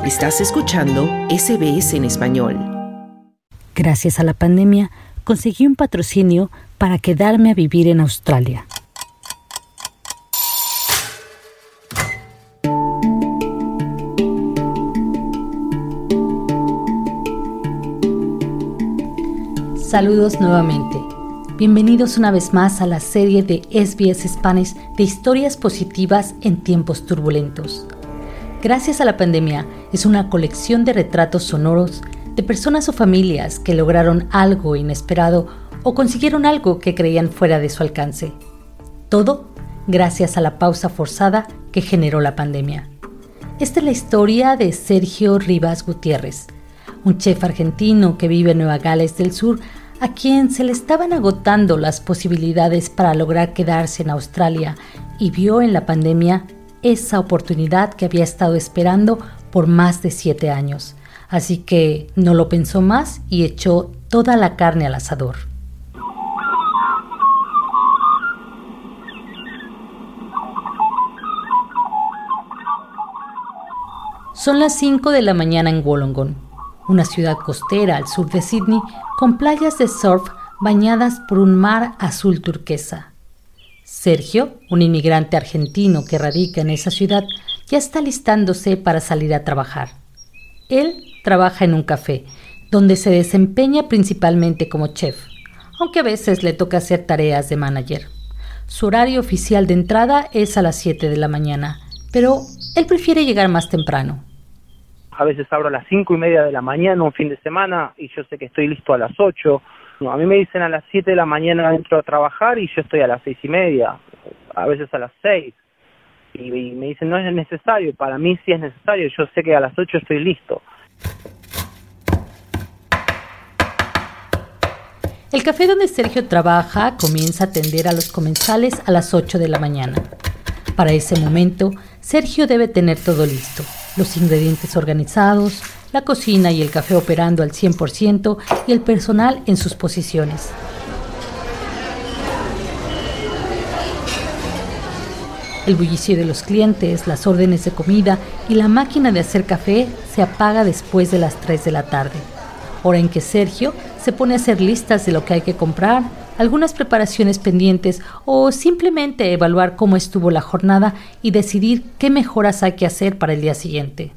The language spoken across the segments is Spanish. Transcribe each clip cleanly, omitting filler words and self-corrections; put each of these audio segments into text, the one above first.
Estás escuchando SBS en español. Gracias a la pandemia, conseguí un patrocinio para quedarme a vivir en Australia. Saludos nuevamente. Bienvenidos una vez más a la serie de SBS Spanish de historias positivas en tiempos turbulentos. Gracias a la pandemia es una colección de retratos sonoros de personas o familias que lograron algo inesperado o consiguieron algo que creían fuera de su alcance. Todo gracias a la pausa forzada que generó la pandemia. Esta es la historia de Sergio Rivas Gutiérrez, un chef argentino que vive en Nueva Gales del Sur, a quien se le estaban agotando las posibilidades para lograr quedarse en Australia y vio en la pandemia esa oportunidad que había estado esperando por más de 7 años. Así que no lo pensó más y echó toda la carne al asador. Son las 5 de la mañana en Wollongong, una ciudad costera al sur de Sydney con playas de surf bañadas por un mar azul turquesa. Sergio, un inmigrante argentino que radica en esa ciudad, ya está listándose para salir a trabajar. Él trabaja en un café, donde se desempeña principalmente como chef, aunque a veces le toca hacer tareas de manager. Su horario oficial de entrada es a las 7 de la mañana, pero él prefiere llegar más temprano. A veces abro a las 5:30 de la mañana un fin de semana y yo sé que estoy listo a las 8. No, a mí me dicen a las 7 de la mañana entro a trabajar y yo estoy a las 6:30, a veces a las 6. Y me dicen no es necesario, para mí sí es necesario, yo sé que a las 8 estoy listo. El café donde Sergio trabaja comienza a atender a los comensales a las 8 de la mañana. Para ese momento, Sergio debe tener todo listo, los ingredientes organizados, la cocina y el café operando al 100% y el personal en sus posiciones. El bullicio de los clientes, las órdenes de comida y la máquina de hacer café se apaga después de las 3 de la tarde, hora en que Sergio se pone a hacer listas de lo que hay que comprar, algunas preparaciones pendientes o simplemente evaluar cómo estuvo la jornada y decidir qué mejoras hay que hacer para el día siguiente.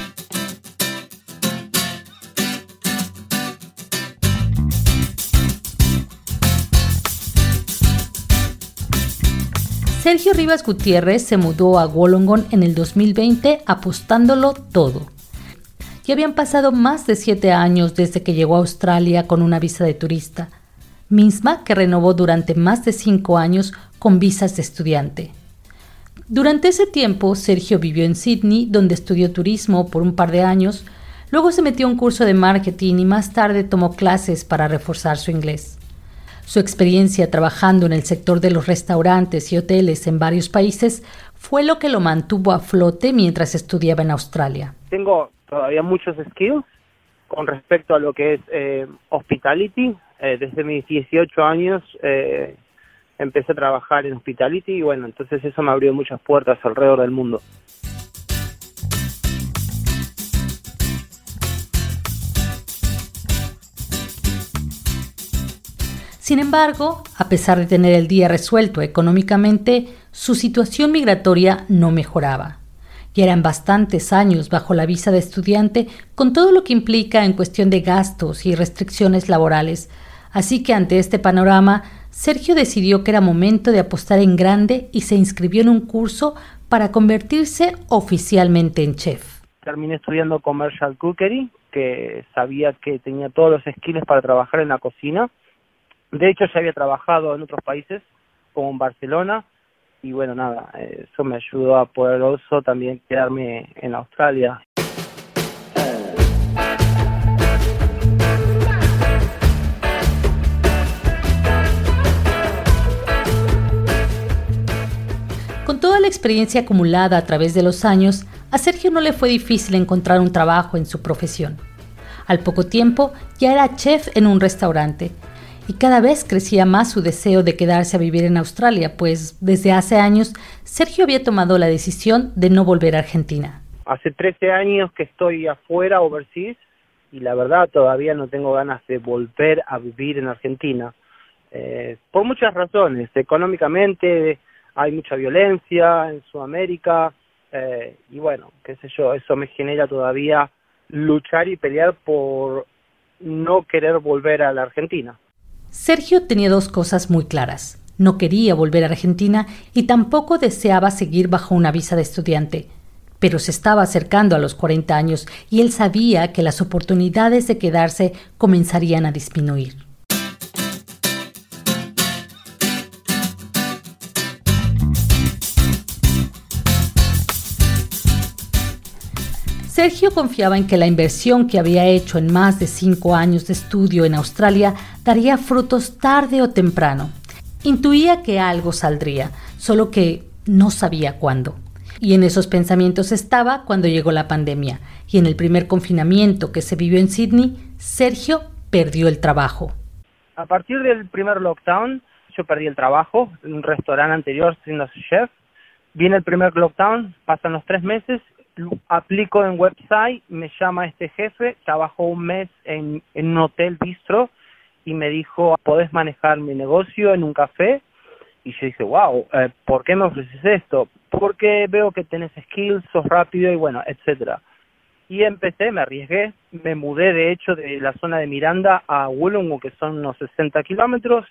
Sergio Rivas Gutiérrez se mudó a Wollongong en el 2020 apostándolo todo. Ya habían pasado más de 7 años desde que llegó a Australia con una visa de turista, misma que renovó durante más de 5 años con visas de estudiante. Durante ese tiempo, Sergio vivió en Sydney, donde estudió turismo por un par de años, luego se metió a un curso de marketing y más tarde tomó clases para reforzar su inglés. Su experiencia trabajando en el sector de los restaurantes y hoteles en varios países fue lo que lo mantuvo a flote mientras estudiaba en Australia. Tengo todavía muchos skills con respecto a lo que es hospitality. Desde mis 18 años empecé a trabajar en hospitality y bueno, entonces eso me abrió muchas puertas alrededor del mundo. Sin embargo, a pesar de tener el día resuelto económicamente, su situación migratoria no mejoraba. Ya eran bastantes años bajo la visa de estudiante, con todo lo que implica en cuestión de gastos y restricciones laborales. Así que ante este panorama, Sergio decidió que era momento de apostar en grande y se inscribió en un curso para convertirse oficialmente en chef. Terminé estudiando Commercial Cookery, que sabía que tenía todos los skills para trabajar en la cocina. De hecho, ya había trabajado en otros países, como en Barcelona, y bueno, nada, eso me ayudó a poder also también quedarme en Australia. Con toda la experiencia acumulada a través de los años, a Sergio no le fue difícil encontrar un trabajo en su profesión. Al poco tiempo, ya era chef en un restaurante, y cada vez crecía más su deseo de quedarse a vivir en Australia, pues desde hace años Sergio había tomado la decisión de no volver a Argentina. Hace 13 años que estoy afuera, overseas, y la verdad todavía no tengo ganas de volver a vivir en Argentina. Por muchas razones. Económicamente hay mucha violencia en Sudamérica, y bueno, qué sé yo, eso me genera todavía luchar y pelear por no querer volver a la Argentina. Sergio tenía dos cosas muy claras. No quería volver a Argentina y tampoco deseaba seguir bajo una visa de estudiante. Pero se estaba acercando a los 40 años y él sabía que las oportunidades de quedarse comenzarían a disminuir. Sergio confiaba en que la inversión que había hecho en más de 5 años de estudio en Australia daría frutos tarde o temprano. Intuía que algo saldría, solo que no sabía cuándo. Y en esos pensamientos estaba cuando llegó la pandemia. Y en el primer confinamiento que se vivió en Sydney, Sergio perdió el trabajo. A partir del primer lockdown, yo perdí el trabajo en un restaurante anterior siendo chef. Viene el primer lockdown, pasan los 3 meses, aplico en website, me llama este jefe, trabajó un mes en un hotel bistro y me dijo, ¿podés manejar mi negocio en un café? Y yo dije, wow, ¿por qué me ofreces esto? Porque veo que tenés skills, sos rápido y bueno, etcétera. Y empecé, me arriesgué, me mudé de hecho de la zona de Miranda a Wollongong, que son unos 60 kilómetros,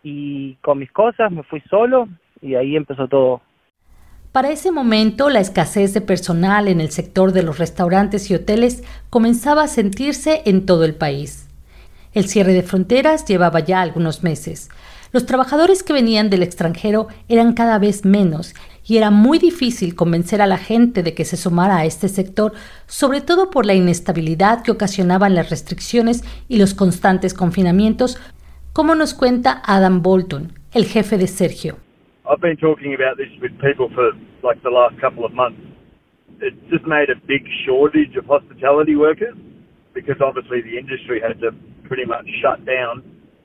y con mis cosas me fui solo y ahí empezó todo. Para ese momento, la escasez de personal en el sector de los restaurantes y hoteles comenzaba a sentirse en todo el país. El cierre de fronteras llevaba ya algunos meses. Los trabajadores que venían del extranjero eran cada vez menos y era muy difícil convencer a la gente de que se sumara a este sector, sobre todo por la inestabilidad que ocasionaban las restricciones y los constantes confinamientos, como nos cuenta Adam Bolton, el jefe de Sergio. I've been talking about this with people for like the last couple of months. It's just made a big shortage of hospitality workers because obviously the industry had to pretty much shut down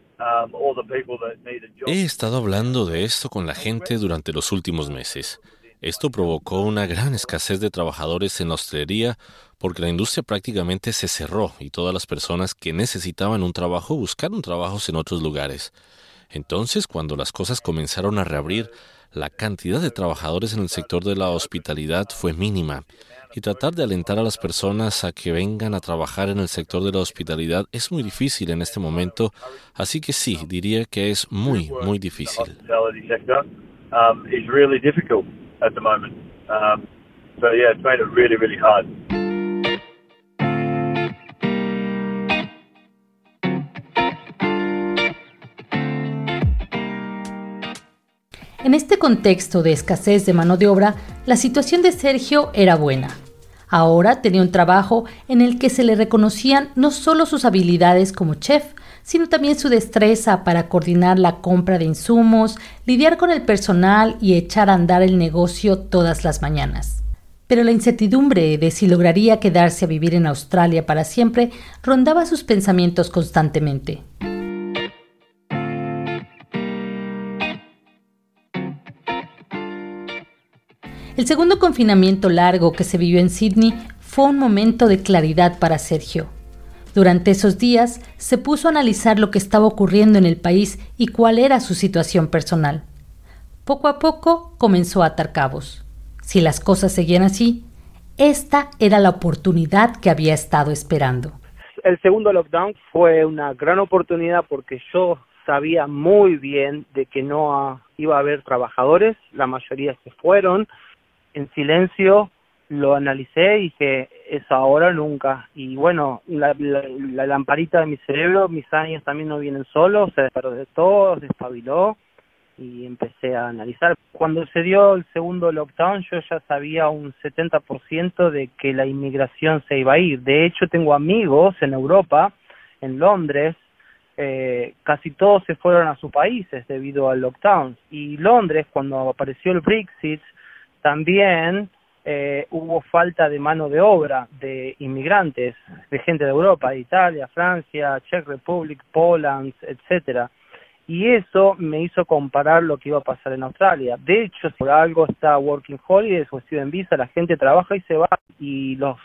all the people that needed jobs. He estado hablando de esto con la gente durante los últimos meses. Esto provocó una gran escasez de trabajadores en la hostelería porque la industria prácticamente se cerró y todas las personas que necesitaban un trabajo buscaron trabajos en otros lugares. Entonces, cuando las cosas comenzaron a reabrir, la cantidad de trabajadores en el sector de la hospitalidad fue mínima. Y tratar de alentar a las personas a que vengan a trabajar en el sector de la hospitalidad es muy difícil en este momento. Así que sí, diría que es muy, muy difícil. En este contexto de escasez de mano de obra, la situación de Sergio era buena. Ahora tenía un trabajo en el que se le reconocían no solo sus habilidades como chef, sino también su destreza para coordinar la compra de insumos, lidiar con el personal y echar a andar el negocio todas las mañanas. Pero la incertidumbre de si lograría quedarse a vivir en Australia para siempre rondaba sus pensamientos constantemente. El segundo confinamiento largo que se vivió en Sydney fue un momento de claridad para Sergio. Durante esos días se puso a analizar lo que estaba ocurriendo en el país y cuál era su situación personal. Poco a poco comenzó a atar cabos. Si las cosas seguían así, esta era la oportunidad que había estado esperando. El segundo lockdown fue una gran oportunidad porque yo sabía muy bien de que no iba a haber trabajadores, la mayoría se fueron. En silencio lo analicé y dije, es ahora o nunca. Y bueno, la lamparita de mi cerebro, mis años también no vienen solos, se despertó, se despabiló y empecé a analizar. Cuando se dio el segundo lockdown, yo ya sabía un 70% de que la inmigración se iba a ir. De hecho, tengo amigos en Europa, en Londres, casi todos se fueron a sus países debido al lockdown. Y Londres, cuando apareció el Brexit, también hubo falta de mano de obra de inmigrantes, de gente de Europa, de Italia, Francia, Czech Republic, Poland, etcétera. Y eso me hizo comparar lo que iba a pasar en Australia. De hecho, por algo está Working Holidays o Student Visa, la gente trabaja y se va, y los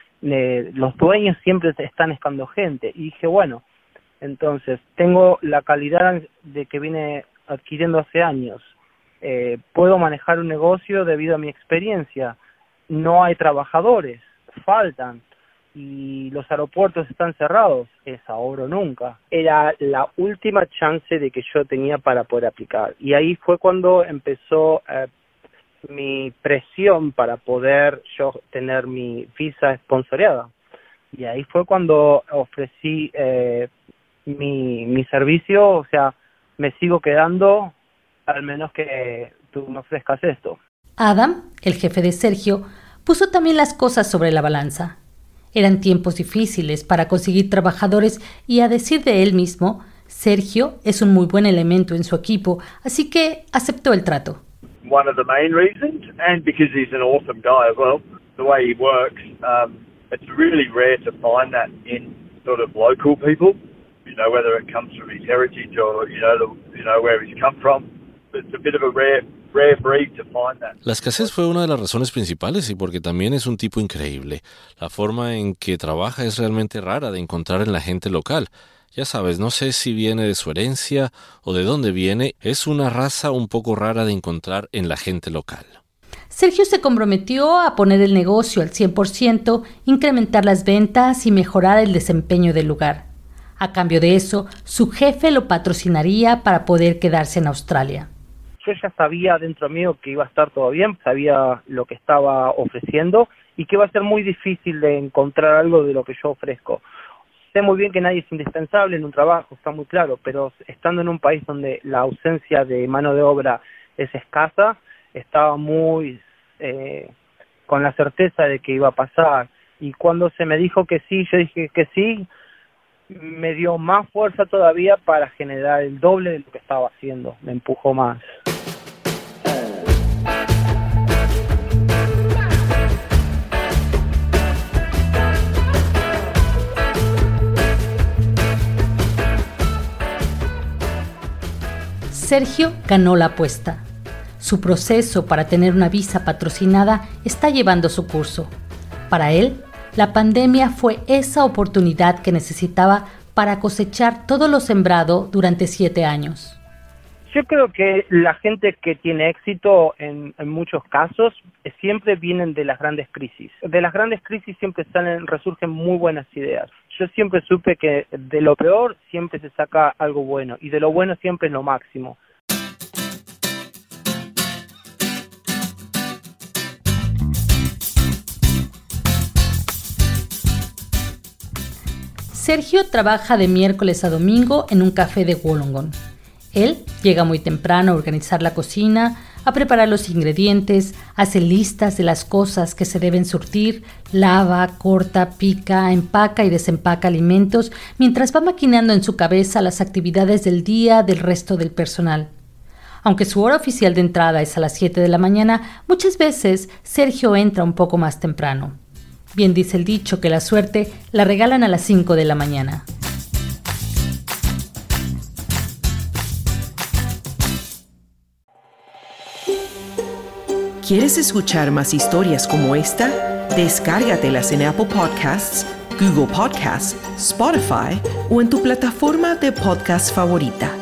dueños siempre están buscando gente. Y dije, bueno, entonces tengo la calidad de que vine adquiriendo hace años. Puedo manejar un negocio debido a mi experiencia. No hay trabajadores, faltan. Y los aeropuertos están cerrados, es ahora o nunca. Era la última chance de que yo tenía para poder aplicar. Y ahí fue cuando empezó mi presión para poder yo tener mi visa sponsoreada. Y ahí fue cuando ofrecí mi servicio, o sea, me sigo quedando al menos que tú me ofrezcas esto. Adam, el jefe de Sergio, puso también las cosas sobre la balanza. Eran tiempos difíciles para conseguir trabajadores y, a decir de él mismo, Sergio es un muy buen elemento en su equipo, así que aceptó el trato. One of the main reasons, and because he's an awesome guy as well, the way he works, it's really rare to find that in sort of local people, whether it comes from his heritage or, where he's come from. It's a bit of a rare breed to find that. La escasez fue una de las razones principales y porque también es un tipo increíble. La forma en que trabaja es realmente rara de encontrar en la gente local. Ya sabes, no sé si viene de su herencia o de dónde viene, es una raza un poco rara de encontrar en la gente local. Sergio se comprometió a poner el negocio al 100%, incrementar las ventas y mejorar el desempeño del lugar. A cambio de eso, su jefe lo patrocinaría para poder quedarse en Australia. Yo ya sabía dentro mío que iba a estar todo bien, sabía lo que estaba ofreciendo y que iba a ser muy difícil de encontrar algo de lo que yo ofrezco. Sé muy bien que nadie es indispensable en un trabajo, está muy claro, pero estando en un país donde la ausencia de mano de obra es escasa, estaba muy con la certeza de que iba a pasar. Y cuando se me dijo que sí, yo dije que sí, me dio más fuerza todavía para generar el doble de lo que estaba haciendo, me empujó más. Sergio ganó la apuesta. Su proceso para tener una visa patrocinada está llevando su curso. Para él, la pandemia fue esa oportunidad que necesitaba para cosechar todo lo sembrado durante 7 años. Yo creo que la gente que tiene éxito en muchos casos siempre vienen de las grandes crisis. De las grandes crisis siempre resurgen muy buenas ideas. Yo siempre supe que de lo peor siempre se saca algo bueno y de lo bueno siempre es lo máximo. Sergio trabaja de miércoles a domingo en un café de Wollongong. Él llega muy temprano a organizar la cocina, a preparar los ingredientes, hace listas de las cosas que se deben surtir, lava, corta, pica, empaca y desempaca alimentos, mientras va maquinando en su cabeza las actividades del día del resto del personal. Aunque su hora oficial de entrada es a las 7 de la mañana, muchas veces Sergio entra un poco más temprano. Bien dice el dicho que la suerte la regalan a las 5 de la mañana. ¿Quieres escuchar más historias como esta? Descárgatelas en Apple Podcasts, Google Podcasts, Spotify o en tu plataforma de podcast favorita.